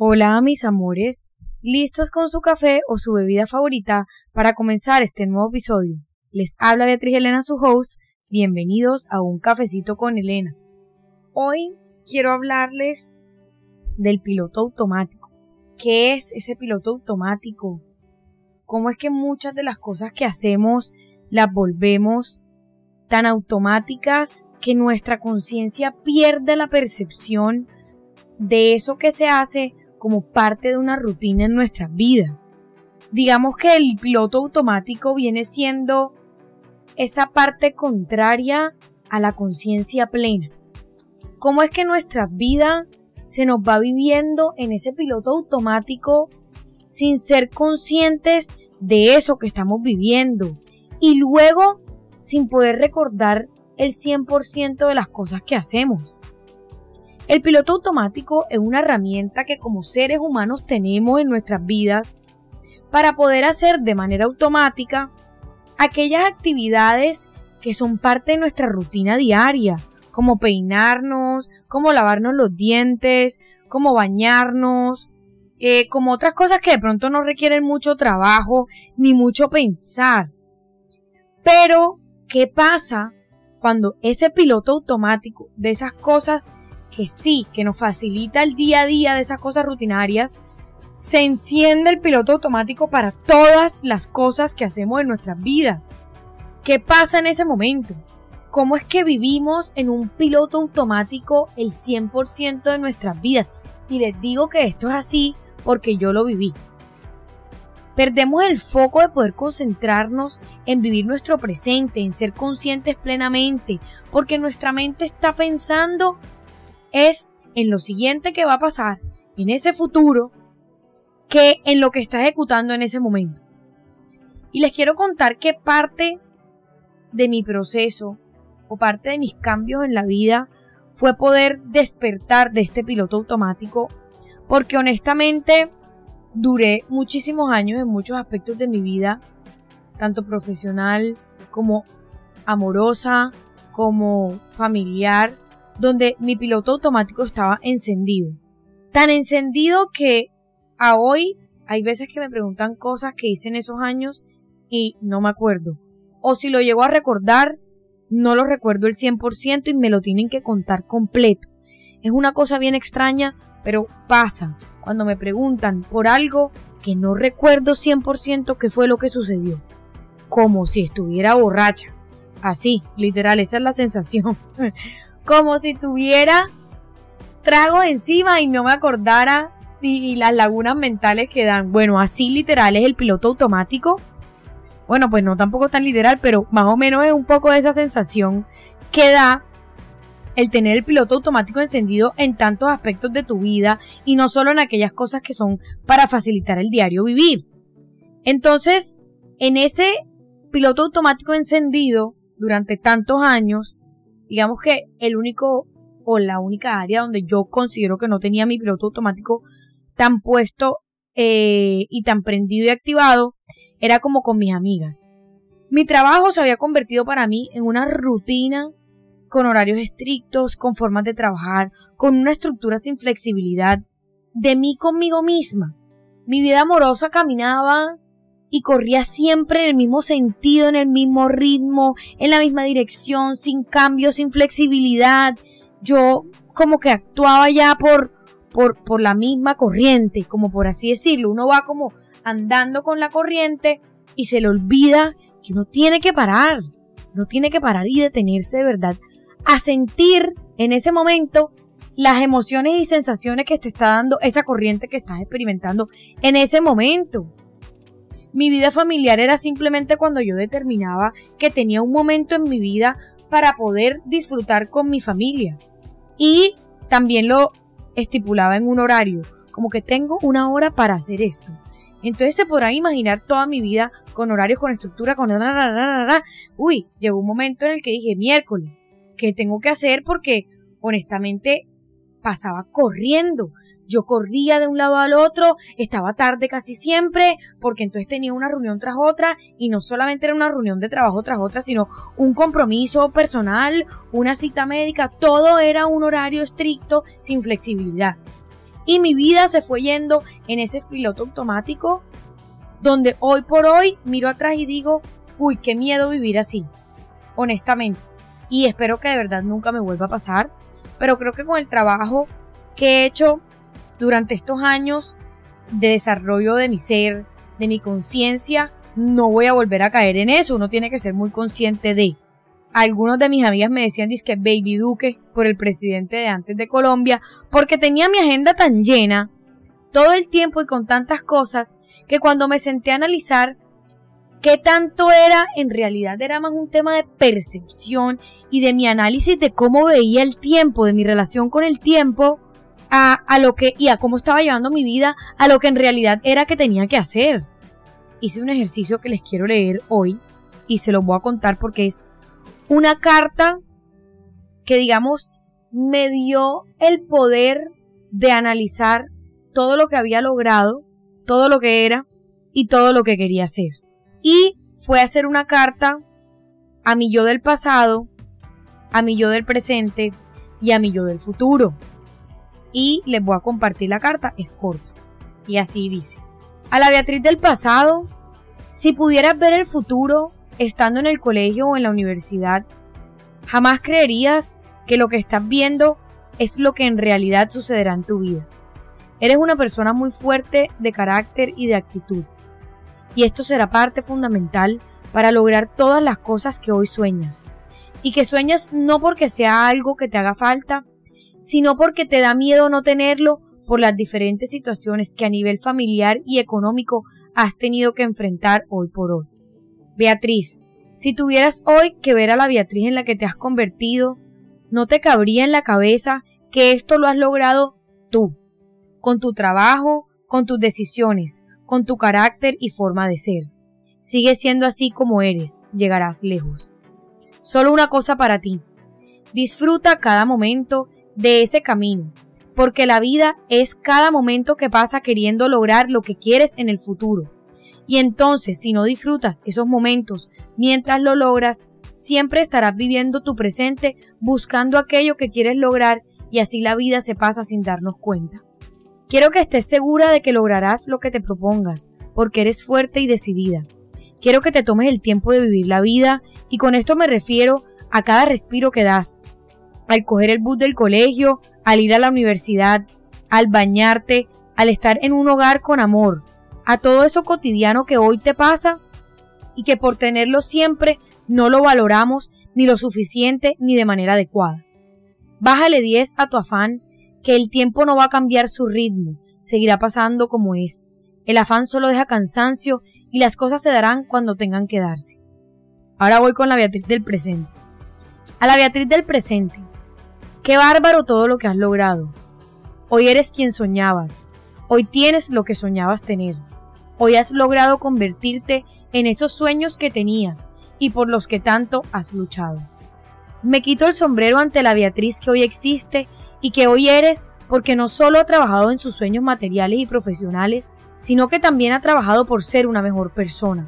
Hola mis amores, ¿listos con su café o su bebida favorita para comenzar este nuevo episodio? Les habla Beatriz Elena, su host. Bienvenidos a Un Cafecito con Elena. Hoy quiero hablarles del piloto automático. ¿Qué es ese piloto automático? ¿Cómo es que muchas de las cosas que hacemos las volvemos tan automáticas que nuestra conciencia pierde la percepción de eso que se hace como parte de una rutina en nuestras vidas? Digamos que el piloto automático viene siendo esa parte contraria a la conciencia plena. ¿Cómo es que nuestra vida se nos va viviendo en ese piloto automático sin ser conscientes de eso que estamos viviendo y luego sin poder recordar el 100% de las cosas que hacemos? El piloto automático es una herramienta que como seres humanos tenemos en nuestras vidas para poder hacer de manera automática aquellas actividades que son parte de nuestra rutina diaria, como peinarnos, como lavarnos los dientes, como bañarnos, como otras cosas que de pronto no requieren mucho trabajo ni mucho pensar. Pero, ¿qué pasa cuando ese piloto automático de esas cosas que nos facilita el día a día, de esas cosas rutinarias, se enciende el piloto automático para todas las cosas que hacemos en nuestras vidas? ¿Qué pasa en ese momento? ¿Cómo es que vivimos en un piloto automático el 100% de nuestras vidas? Y les digo que esto es así porque yo lo viví. Perdemos el foco de poder concentrarnos en vivir nuestro presente, en ser conscientes plenamente, porque nuestra mente está pensando es en lo siguiente que va a pasar, en ese futuro, que en lo que está ejecutando en ese momento. Y les quiero contar que parte de mi proceso o parte de mis cambios en la vida fue poder despertar de este piloto automático, porque honestamente duré muchísimos años en muchos aspectos de mi vida, tanto profesional como amorosa, como familiar, donde mi piloto automático estaba encendido. Tan encendido que a hoy hay veces que me preguntan cosas que hice en esos años y no me acuerdo. O si lo llego a recordar, no lo recuerdo el 100% y me lo tienen que contar completo. Es una cosa bien extraña, pero pasa cuando me preguntan por algo que no recuerdo 100% qué fue lo que sucedió. Como si estuviera borracha. Así, literal, esa es la sensación. Como si tuviera trago encima y no me acordara y las lagunas mentales que dan. Bueno, así literal es el piloto automático. Bueno, pues no tampoco tan literal, pero más o menos es un poco de esa sensación que da el tener el piloto automático encendido en tantos aspectos de tu vida y no solo en aquellas cosas que son para facilitar el diario vivir. Entonces, en ese piloto automático encendido durante tantos años, digamos que el único o la única área donde yo considero que no tenía mi piloto automático tan puesto y tan prendido y activado era como con mis amigas. Mi trabajo se había convertido para mí en una rutina con horarios estrictos, con formas de trabajar, con una estructura sin flexibilidad, de mí conmigo misma. Mi vida amorosa caminaba y corría siempre en el mismo sentido, en el mismo ritmo, en la misma dirección, sin cambio, sin flexibilidad. Yo como que actuaba ya por la misma corriente, como por así decirlo. Uno va como andando con la corriente y se le olvida que uno tiene que parar. Uno tiene que parar y detenerse de verdad a sentir en ese momento las emociones y sensaciones que te está dando esa corriente que estás experimentando en ese momento. Mi vida familiar era simplemente cuando yo determinaba que tenía un momento en mi vida para poder disfrutar con mi familia. Y también lo estipulaba en un horario, como que tengo una hora para hacer esto. Entonces se podrán imaginar toda mi vida con horarios, con estructura, con... Uy, llegó un momento en el que dije, miércoles, ¿qué tengo que hacer? Porque honestamente pasaba corriendo. Yo corría de un lado al otro, estaba tarde casi siempre, porque entonces tenía una reunión tras otra, y no solamente era una reunión de trabajo tras otra, sino un compromiso personal, una cita médica, todo era un horario estricto, sin flexibilidad. Y mi vida se fue yendo en ese piloto automático donde hoy por hoy miro atrás y digo, uy, qué miedo vivir así, honestamente. Y espero que de verdad nunca me vuelva a pasar, pero creo que con el trabajo que he hecho durante estos años de desarrollo de mi ser, de mi conciencia, no voy a volver a caer en eso. Uno tiene que ser muy consciente de. Algunos de mis amigas me decían dizque Baby Duque por el presidente de antes de Colombia, porque tenía mi agenda tan llena todo el tiempo y con tantas cosas que cuando me senté a analizar qué tanto era, en realidad era más un tema de percepción y de mi análisis de cómo veía el tiempo, de mi relación con el tiempo, a lo que y a cómo estaba llevando mi vida, a lo que en realidad era que tenía que hacer. Hice un ejercicio que les quiero leer hoy y se los voy a contar porque es una carta que, digamos, me dio el poder de analizar todo lo que había logrado, todo lo que era y todo lo que quería hacer. Y fue a hacer una carta a mi yo del pasado, a mi yo del presente y a mi yo del futuro. Y les voy a compartir la carta, es corta. Y así dice: a la Beatriz del pasado, si pudieras ver el futuro estando en el colegio o en la universidad, jamás creerías que lo que estás viendo es lo que en realidad sucederá en tu vida. Eres una persona muy fuerte de carácter y de actitud. Y esto será parte fundamental para lograr todas las cosas que hoy sueñas. Y que sueñas no porque sea algo que te haga falta, sino porque te da miedo no tenerlo por las diferentes situaciones que a nivel familiar y económico has tenido que enfrentar hoy por hoy. Beatriz, si tuvieras hoy que ver a la Beatriz en la que te has convertido, no te cabría en la cabeza que esto lo has logrado tú, con tu trabajo, con tus decisiones, con tu carácter y forma de ser. Sigue siendo así como eres, llegarás lejos. Solo una cosa para ti: disfruta cada momento de ese camino, porque la vida es cada momento que pasa queriendo lograr lo que quieres en el futuro. Y entonces, si no disfrutas esos momentos mientras lo logras, siempre estarás viviendo tu presente buscando aquello que quieres lograr y así la vida se pasa sin darnos cuenta. Quiero que estés segura de que lograrás lo que te propongas, porque eres fuerte y decidida. Quiero que te tomes el tiempo de vivir la vida, y con esto me refiero a cada respiro que das, al coger el bus del colegio, al ir a la universidad, al bañarte, al estar en un hogar con amor, a todo eso cotidiano que hoy te pasa y que por tenerlo siempre no lo valoramos ni lo suficiente ni de manera adecuada. Bájale 10 a tu afán, que el tiempo no va a cambiar su ritmo, seguirá pasando como es. El afán solo deja cansancio y las cosas se darán cuando tengan que darse. Ahora voy con la Beatriz del presente. A la Beatriz del presente: qué bárbaro todo lo que has logrado. Hoy eres quien soñabas. Hoy tienes lo que soñabas tener. Hoy has logrado convertirte en esos sueños que tenías y por los que tanto has luchado. Me quito el sombrero ante la Beatriz que hoy existe y que hoy eres, porque no solo ha trabajado en sus sueños materiales y profesionales, sino que también ha trabajado por ser una mejor persona.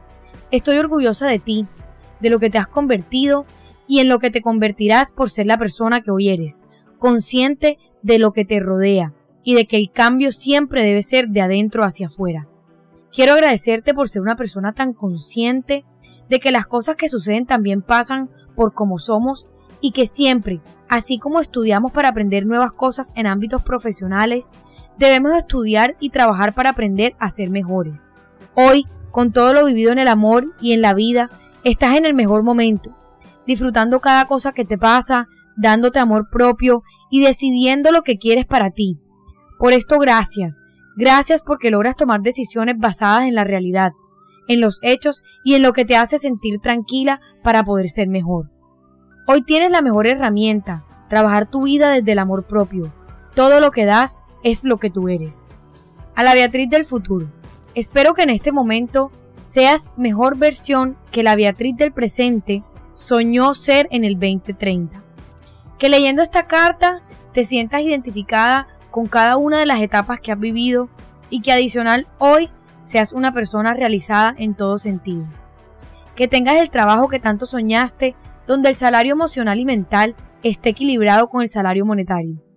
Estoy orgullosa de ti, de lo que te has convertido y en lo que te convertirás por ser la persona que hoy eres, consciente de lo que te rodea y de que el cambio siempre debe ser de adentro hacia afuera. Quiero agradecerte por ser una persona tan consciente de que las cosas que suceden también pasan por cómo somos y que siempre, así como estudiamos para aprender nuevas cosas en ámbitos profesionales, debemos estudiar y trabajar para aprender a ser mejores. Hoy, con todo lo vivido en el amor y en la vida, estás en el mejor momento, disfrutando cada cosa que te pasa, dándote amor propio y decidiendo lo que quieres para ti. Por esto, gracias. Gracias porque logras tomar decisiones basadas en la realidad, en los hechos y en lo que te hace sentir tranquila para poder ser mejor. Hoy tienes la mejor herramienta, trabajar tu vida desde el amor propio. Todo lo que das es lo que tú eres. A la Beatriz del futuro: espero que en este momento seas mejor versión que la Beatriz del presente soñó ser en el 2030. Que leyendo esta carta te sientas identificada con cada una de las etapas que has vivido y que adicional hoy seas una persona realizada en todo sentido. Que tengas el trabajo que tanto soñaste, donde el salario emocional y mental esté equilibrado con el salario monetario.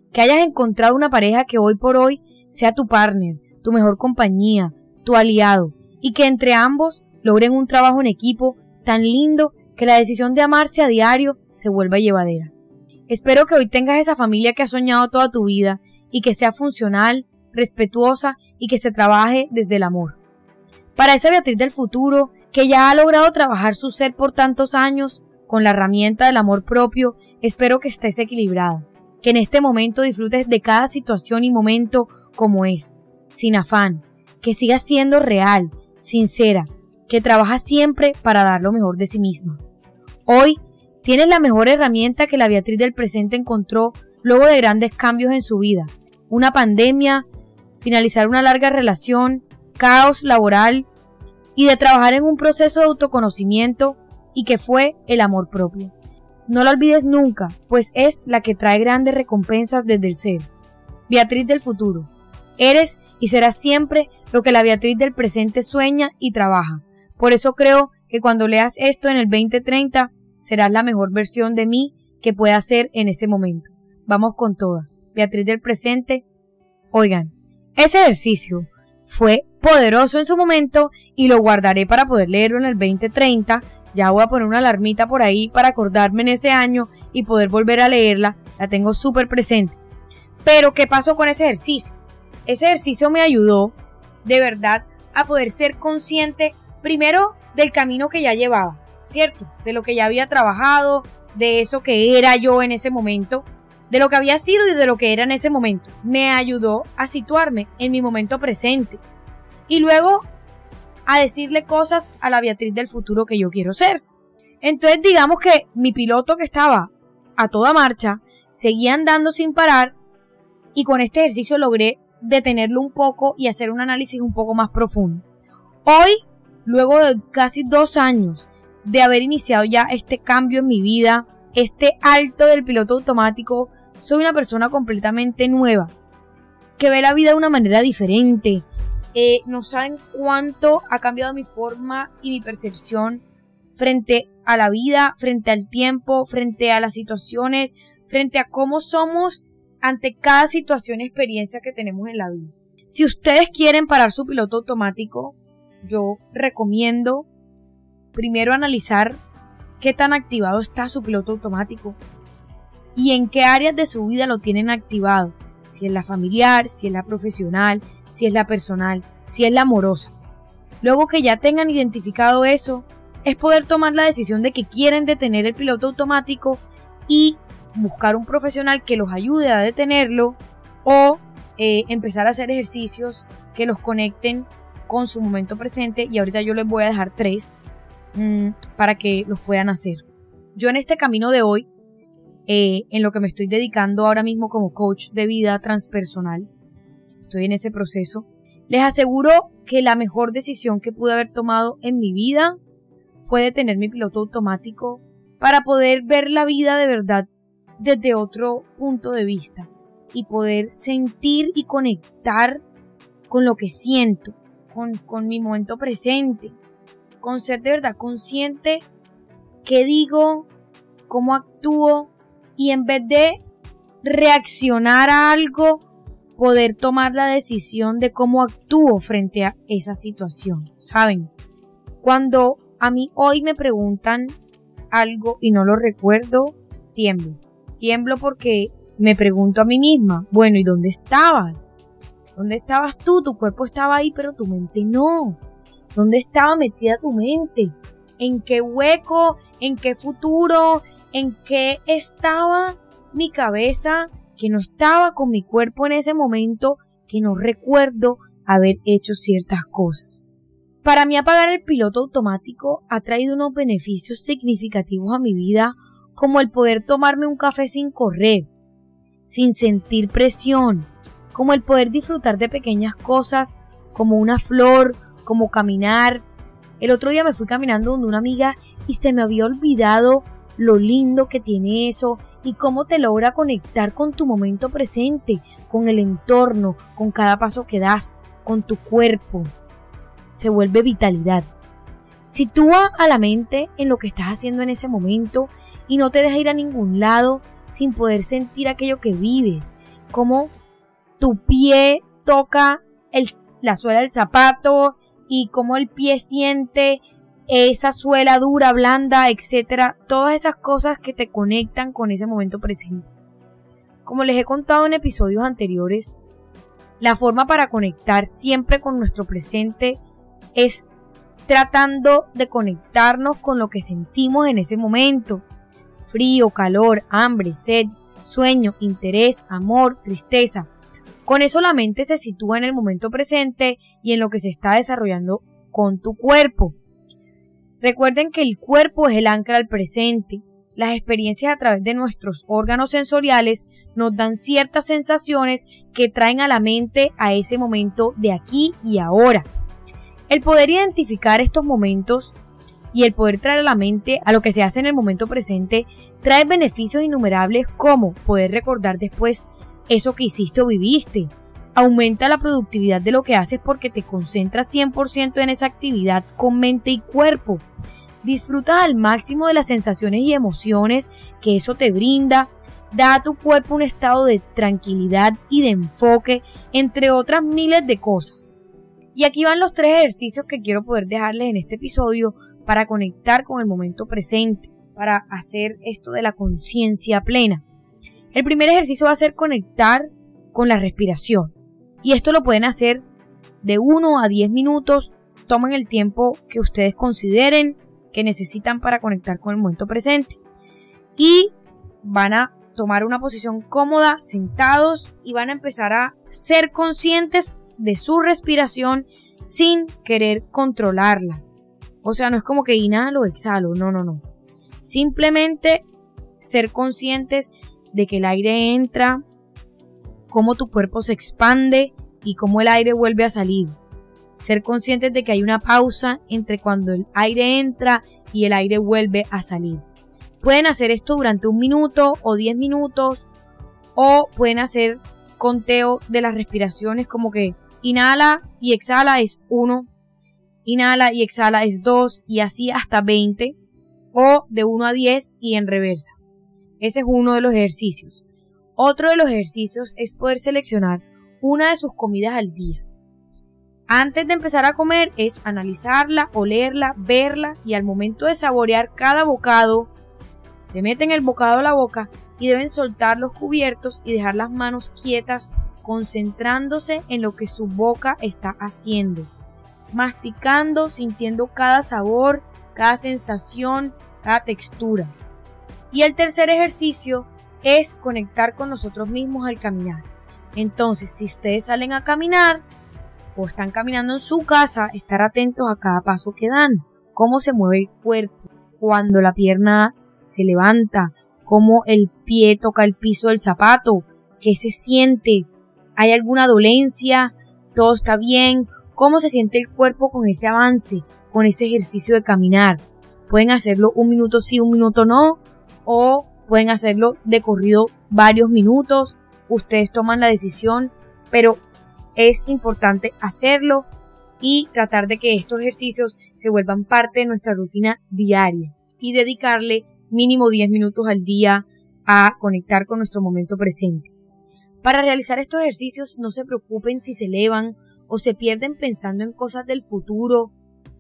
que hayas encontrado una pareja que hoy por hoy sea tu partner, tu mejor compañía, tu aliado, y que entre ambos logren un trabajo en equipo tan lindo que la decisión de amarse a diario se vuelva llevadera. Espero que hoy tengas esa familia que has soñado toda tu vida y que sea funcional, respetuosa y que se trabaje desde el amor. Para esa Beatriz del futuro, que ya ha logrado trabajar su ser por tantos años con la herramienta del amor propio, espero que estés equilibrada, que en este momento disfrutes de cada situación y momento como es, sin afán, que sigas siendo real, sincera, que trabaja siempre para dar lo mejor de sí misma. Hoy tienes la mejor herramienta que la Beatriz del presente encontró luego de grandes cambios en su vida, una pandemia, finalizar una larga relación, caos laboral y de trabajar en un proceso de autoconocimiento y que fue el amor propio. No la olvides nunca, pues es la que trae grandes recompensas desde el ser. Beatriz del futuro, eres y serás siempre lo que la Beatriz del presente sueña y trabaja. Por eso creo que cuando leas esto en el 2030, serás la mejor versión de mí que pueda ser en ese momento. Vamos con toda. Beatriz del presente. Oigan, ese ejercicio fue poderoso en su momento y lo guardaré para poder leerlo en el 2030. Ya voy a poner una alarmita por ahí para acordarme en ese año y poder volver a leerla. La tengo súper presente. Pero, ¿qué pasó con ese ejercicio? Ese ejercicio me ayudó, de verdad, a poder ser consciente, primero, del camino que ya llevaba, ¿cierto? De lo que ya había trabajado, de eso que era yo en ese momento, de lo que había sido y de lo que era en ese momento. Me ayudó a situarme en mi momento presente. Y luego, a decirle cosas a la Beatriz del futuro que yo quiero ser. Entonces digamos que mi piloto que estaba a toda marcha seguía andando sin parar y con este ejercicio logré detenerlo un poco y hacer un análisis un poco más profundo. Hoy, luego de casi 2 años de haber iniciado ya este cambio en mi vida, este alto del piloto automático, soy una persona completamente nueva, que ve la vida de una manera diferente. No saben cuánto ha cambiado mi forma y mi percepción frente a la vida, frente al tiempo, frente a las situaciones, frente a cómo somos ante cada situación y experiencia que tenemos en la vida. Si ustedes quieren parar su piloto automático, yo recomiendo primero analizar qué tan activado está su piloto automático y en qué áreas de su vida lo tienen activado. Si es la familiar, si es la profesional, si es la personal, si es la amorosa. Luego que ya tengan identificado eso, es poder tomar la decisión de que quieren detener el piloto automático y buscar un profesional que los ayude a detenerlo o empezar a hacer ejercicios que los conecten con su momento presente, y ahorita yo les voy a dejar 3 para que los puedan hacer. Yo en este camino de hoy, en lo que me estoy dedicando ahora mismo como coach de vida transpersonal, estoy en ese proceso, les aseguro que la mejor decisión que pude haber tomado en mi vida fue detener mi piloto automático para poder ver la vida de verdad desde otro punto de vista y poder sentir y conectar con lo que siento, con mi momento presente, con ser de verdad consciente qué digo, cómo actúo, y en vez de reaccionar a algo, poder tomar la decisión de cómo actúo frente a esa situación, ¿saben? Cuando a mí hoy me preguntan algo y no lo recuerdo, tiemblo porque me pregunto a mí misma, bueno, ¿y dónde estabas? ¿Dónde estabas tú? Tu cuerpo estaba ahí, pero tu mente no. ¿Dónde estaba metida tu mente? ¿En qué hueco? ¿En qué futuro? ¿En qué estaba mi cabeza? Que no estaba con mi cuerpo en ese momento, que no recuerdo haber hecho ciertas cosas. Para mí, apagar el piloto automático ha traído unos beneficios significativos a mi vida, como el poder tomarme un café sin correr, sin sentir presión, como el poder disfrutar de pequeñas cosas, como una flor, como caminar. El otro día me fui caminando donde una amiga y se me había olvidado lo lindo que tiene eso y cómo te logra conectar con tu momento presente, con el entorno, con cada paso que das, con tu cuerpo. Se vuelve vitalidad. Sitúa a la mente en lo que estás haciendo en ese momento y no te deja ir a ningún lado sin poder sentir aquello que vives cómo tu pie toca la suela del zapato y cómo el pie siente esa suela dura, blanda, etcétera. Todas esas cosas que te conectan con ese momento presente. Como les he contado en episodios anteriores, la forma para conectar siempre con nuestro presente es tratando de conectarnos con lo que sentimos en ese momento. Frío, calor, hambre, sed, sueño, interés, amor, tristeza. Con eso la mente se sitúa en el momento presente y en lo que se está desarrollando con tu cuerpo. Recuerden que el cuerpo es el ancla al presente. Las experiencias a través de nuestros órganos sensoriales nos dan ciertas sensaciones que traen a la mente a ese momento de aquí y ahora. El poder identificar estos momentos y el poder traer a la mente a lo que se hace en el momento presente trae beneficios innumerables como poder recordar después eso que hiciste o viviste. Aumenta la productividad de lo que haces porque te concentras 100% en esa actividad con mente y cuerpo. Disfrutas al máximo de las sensaciones y emociones que eso te brinda. Da a tu cuerpo un estado de tranquilidad y de enfoque, entre otras miles de cosas. Y aquí van los 3 ejercicios que quiero poder dejarles en este episodio para conectar con el momento presente, para hacer esto de la conciencia plena. El primer ejercicio va a ser conectar con la respiración. Y esto lo pueden hacer de 1 a 10 minutos. Tomen el tiempo que ustedes consideren que necesitan para conectar con el momento presente. Y van a tomar una posición cómoda, sentados, y van a empezar a ser conscientes de su respiración sin querer controlarla. O sea, no es como que inhalo, exhalo, no. Simplemente ser conscientes de que el aire entra, cómo tu cuerpo se expande y cómo el aire vuelve a salir. Ser conscientes de que hay una pausa entre cuando el aire entra y el aire vuelve a salir. Pueden hacer esto durante 1 minuto o 10 minutos, o pueden hacer conteo de las respiraciones como que inhala y exhala es 1, inhala y exhala es 2 y así hasta 20, o de 1 a 10 y en reversa. Ese es uno de los ejercicios. Otro de los ejercicios es poder seleccionar una de sus comidas al día. Antes de empezar a comer es analizarla, olerla, verla y al momento de saborear cada bocado, se meten el bocado a la boca y deben soltar los cubiertos y dejar las manos quietas, concentrándose en lo que su boca está haciendo, masticando, sintiendo cada sabor, cada sensación, cada textura. Y el tercer ejercicio es conectar con nosotros mismos al caminar. Entonces, si ustedes salen a caminar o están caminando en su casa, estar atentos a cada paso que dan, cómo se mueve el cuerpo, cuando la pierna se levanta, cómo el pie toca el piso del zapato, qué se siente, hay alguna dolencia, todo está bien, cómo se siente el cuerpo con ese avance, con ese ejercicio de caminar. Pueden hacerlo 1 minuto sí, 1 minuto no, o pueden hacerlo de corrido varios minutos. Ustedes toman la decisión, pero es importante hacerlo y tratar de que estos ejercicios se vuelvan parte de nuestra rutina diaria y dedicarle mínimo 10 minutos al día a conectar con nuestro momento presente. Para realizar estos ejercicios no se preocupen si se elevan o se pierden pensando en cosas del futuro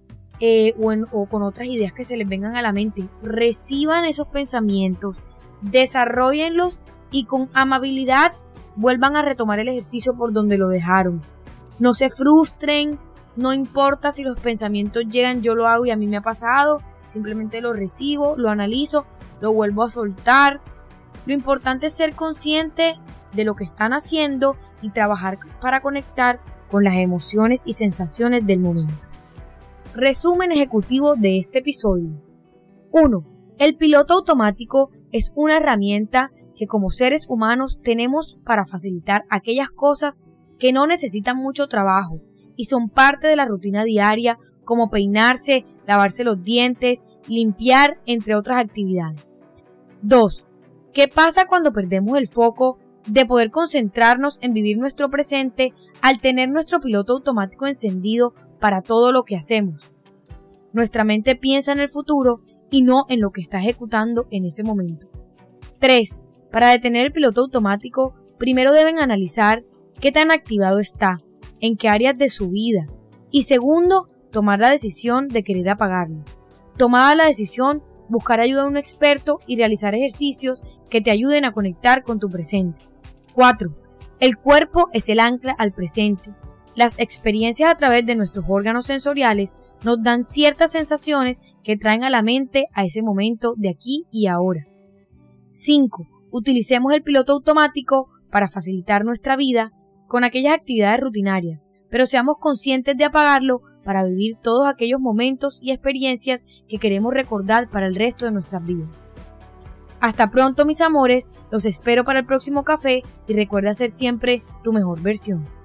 o con otras ideas que se les vengan a la mente. Reciban esos pensamientos, desarróllenlos y con amabilidad vuelvan a retomar el ejercicio por donde lo dejaron. No se frustren, no importa si los pensamientos llegan, yo lo hago y a mí me ha pasado, simplemente lo recibo, lo analizo, lo vuelvo a soltar. Lo importante es ser consciente de lo que están haciendo y trabajar para conectar con las emociones y sensaciones del momento. Resumen ejecutivo de este episodio. 1. El piloto automático es una herramienta que como seres humanos tenemos para facilitar aquellas cosas que no necesitan mucho trabajo y son parte de la rutina diaria, como peinarse, lavarse los dientes, limpiar, entre otras actividades. 2. ¿Qué pasa cuando perdemos el foco de poder concentrarnos en vivir nuestro presente al tener nuestro piloto automático encendido para todo lo que hacemos? Nuestra mente piensa en el futuro y no en lo que está ejecutando en ese momento. 3. Para detener el piloto automático, primero deben analizar qué tan activado está, en qué áreas de su vida. Y segundo, tomar la decisión de querer apagarlo. Tomada la decisión, buscar ayuda a un experto y realizar ejercicios que te ayuden a conectar con tu presente. 4. El cuerpo es el ancla al presente. Las experiencias a través de nuestros órganos sensoriales nos dan ciertas sensaciones que traen a la mente a ese momento de aquí y ahora. 5. Utilicemos el piloto automático para facilitar nuestra vida con aquellas actividades rutinarias, pero seamos conscientes de apagarlo para vivir todos aquellos momentos y experiencias que queremos recordar para el resto de nuestras vidas. Hasta pronto, mis amores, los espero para el próximo café y recuerda ser siempre tu mejor versión.